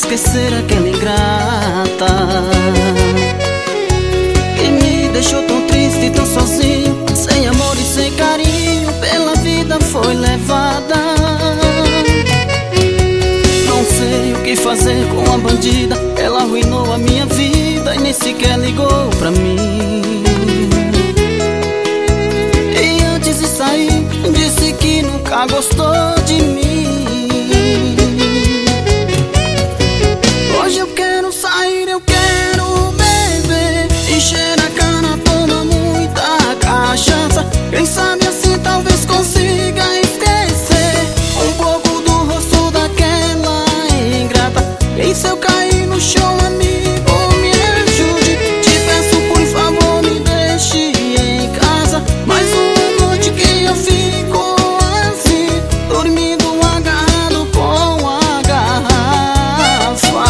esquecer aquela ingrata que me deixou tão triste, tão sozinho, sem amor e sem carinho, pela vida foi levada. Não sei o que fazer com a bandida, ela arruinou a minha vida e nem sequer ligou pra mim. E antes de sair, disse que nunca gostou de mim. Hoje eu quero sair, eu quero beber, encher a cana, tomar muita cachaça. Quem sabe assim talvez consiga esquecer um pouco do rosto daquela ingrata. E se eu cair no chão, amigo, me ajude. Te peço por favor, me deixe em casa mais uma noite que eu fico assim, dormindo agarrado com a garrafa.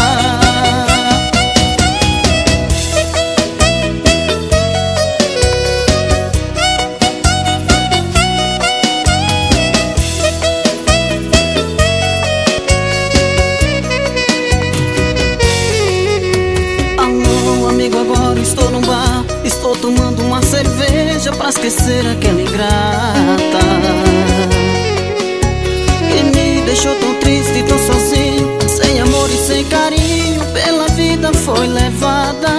Amigo, agora estou num bar, estou tomando uma cerveja pra esquecer aquela ingrata que me deixou tão triste, tão sozinho, sem amor e sem carinho, pela vida foi levada.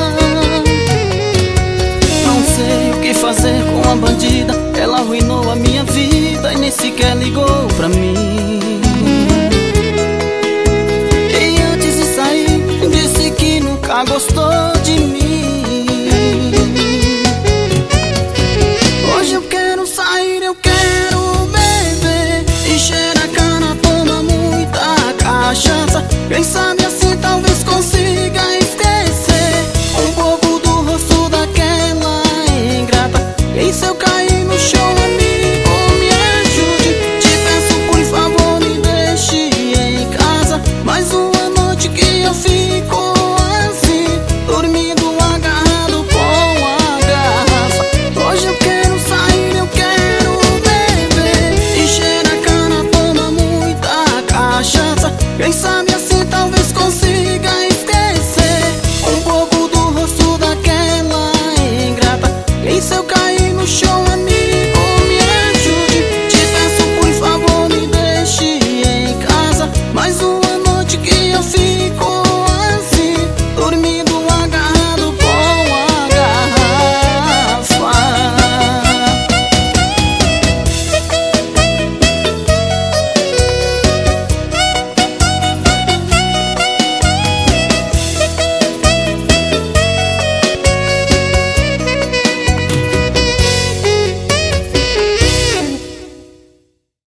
Não sei o que fazer com a bandida, ela arruinou a minha vida e nem sequer ligou pra mim.